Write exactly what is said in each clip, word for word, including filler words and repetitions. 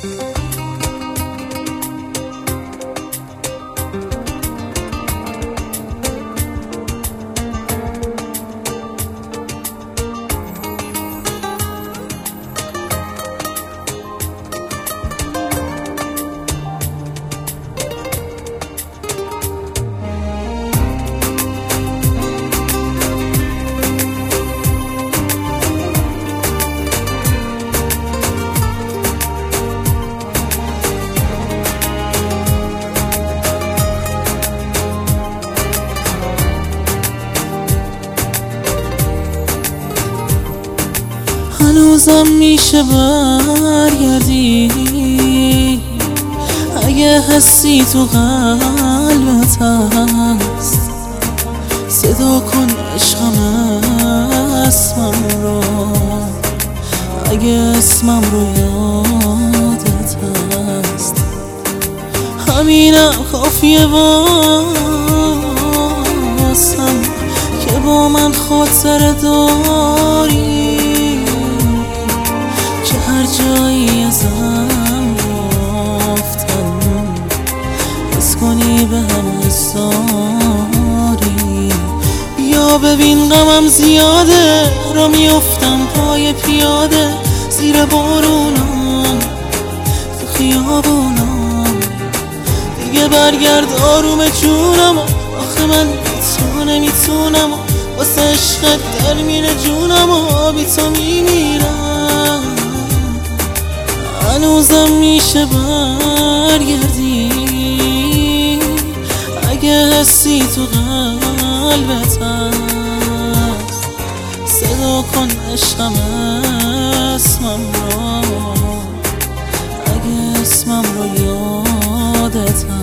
هنوزم میشه برگردی اگه حسی تو قلبت هست. صدا کن عشقم اسمم رو اگه اسمم رو یادت هست. همینم کافیه واسم که با من خاطره داری، که هر جایی ازم رفتن حس کنی به هم حساری. بیا ببین غمم زیاده، را میافتم پای پیاده زیر بارونم تو خیابونم. دیگه برگرد آروم جونم، آخه من بی تو نمیتونم، واسه عشقت در میره جونم و بی تو میمیرم. هنوزم میشه برگردی اگه حسی تو قلبت هست. صدا کن عشقم اسمم رو اگه اسمم رو یادت هست.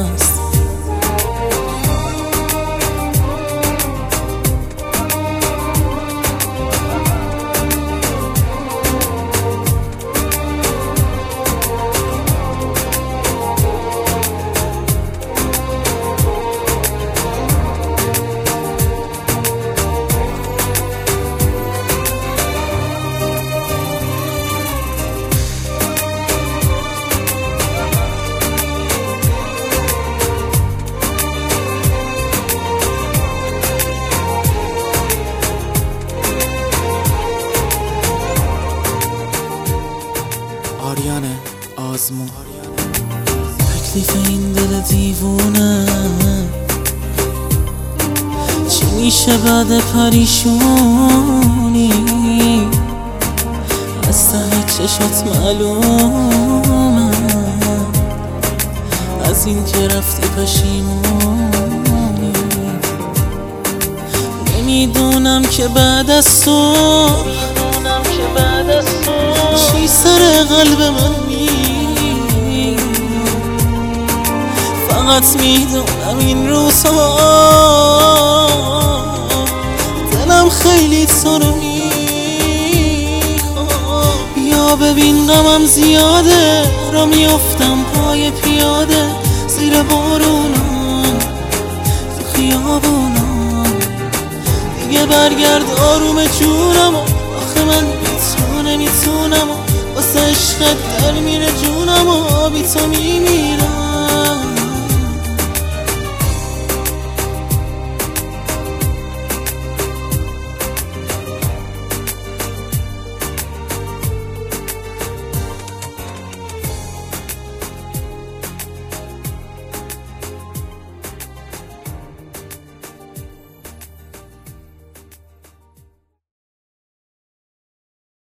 آریان آزمون، تکلیف این دل دیوونه چی میشه بعد پریشونی؟ از ته چشات معلومه از این که رفتی پشیمونی. نمیدونم که بعد از تو چی سر قلب من می، فقط میدونم این روزها دلم خیلی تو رو میخواد. بیا ببین غمم زیاده، را میافتم پای پیاده زیر بارونم تو خیابونم. دیگه برگرد آروم جونم، آخه من نمیتونم، واسه عشقت در میره جونم و بی تو میمیرم.